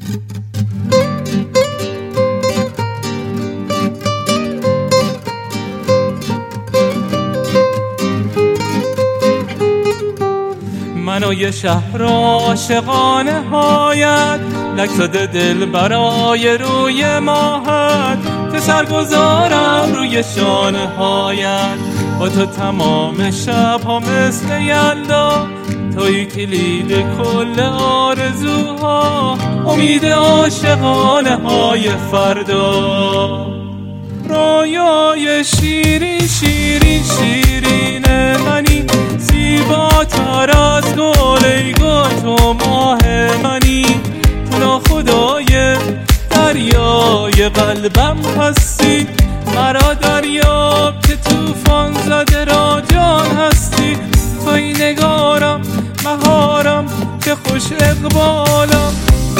من و یه شهر عاشقانه هایت، لک زده دل برای روی ماهت، که سرگذارم روی شانه هایت. با تو تمام شب ها مثل یلدا، توی کلید کل آرزوها، امید عاشقانه های فردا. رویای شیرین شیرین شیرین منی، زیباتر از گل ای گل تو ماه منی. تو ناخدای دریای قلبم هستی، مرا دریاب که توفان زده را جان هستی. توی نگارم مهارم که خوش اقبالم.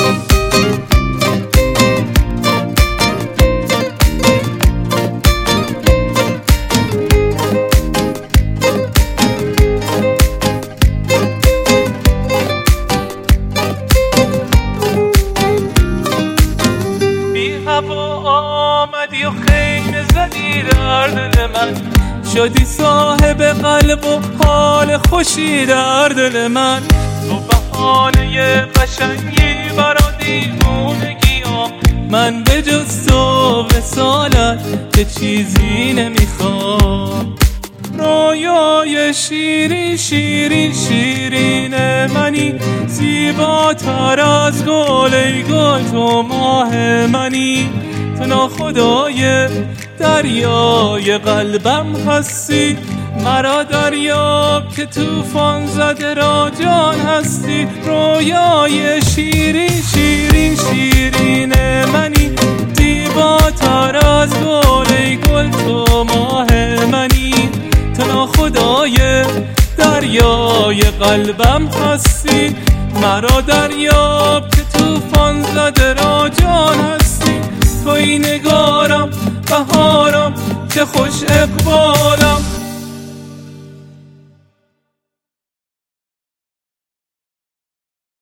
آمدی و خیمه زدی در دل من، شدی صاحب قلب و حال خوشی در دل من. تو بهانه قشنگی برا دیوونگی ها، من به جز تو وصالت چه چیزی نمیخوام. رویای شیرین شیرین شیرین منی، زیباتر از گل ای گل تو ماه منی. تو ناخدای دریای قلبم هستی، مرا دریاب که توفان زده را جان هستی. رویای شیرین شیرین شیرین منی، زیباتر از گل ای گل تو ماه منی. تو ناخدای دریای قلبم هستی، مرا دریاب که توفان زده را جان هستی. توی نگارم بهارم که خوش اقبالم.